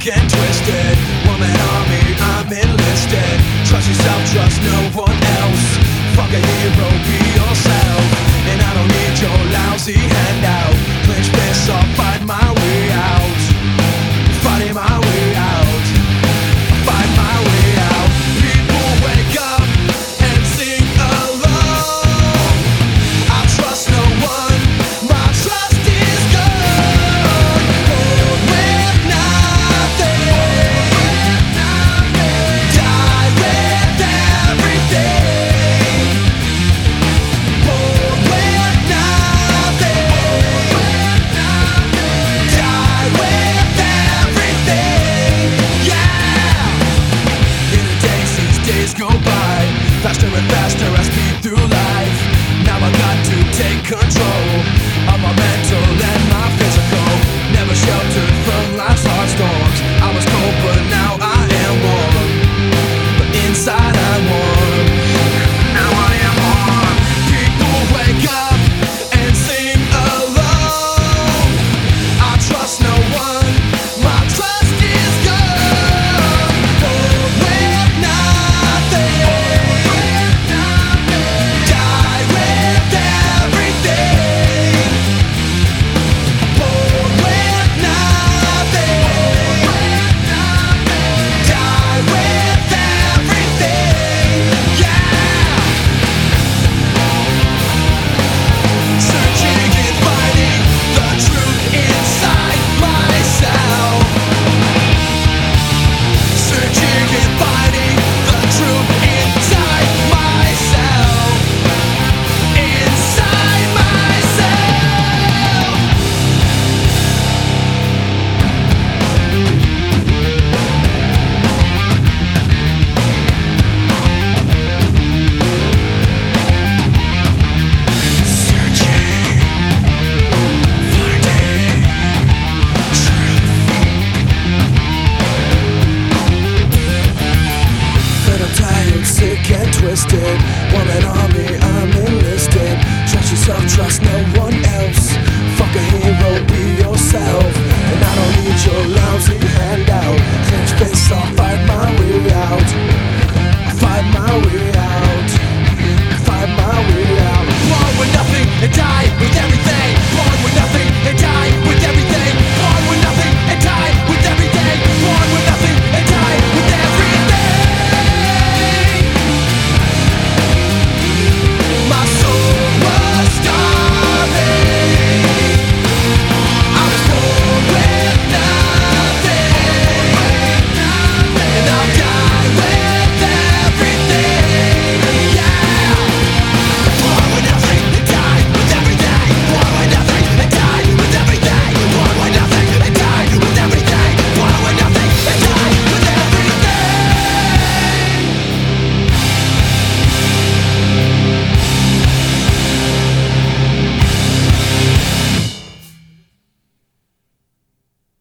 sick and twisted. Woman army, I'm enlisted. Trust yourself, trust no one else. Fuck a hero, be yourself. And I don't need your lousy handout. Clench fists, I'll fight my way out. Fighting my way out. Fight my way out. People wake up and sing along. I trust no one, my trust is gone. Born with nothing, die with everything. Born with nothing, die with everything. Yeah. In the days, these days go by faster and faster, I speed through life. Now I got to take control of my mental and my physical. Never sheltered from life's hard storms. I was cold, but now I am warm. But inside I'm warm. Now I am warm. People wake up and sing along. I trust no one, my trust is gone. Born with nothing, die with everything. Born with nothing, die with everything. Yeah. Searching and finding the truth inside myself. Searching and finding the truth inside myself. Inside myself. Searching, finding truth. But I'm tired, sick and twisted. Woman army, I'm enlisted. Trust yourself, trust no one else.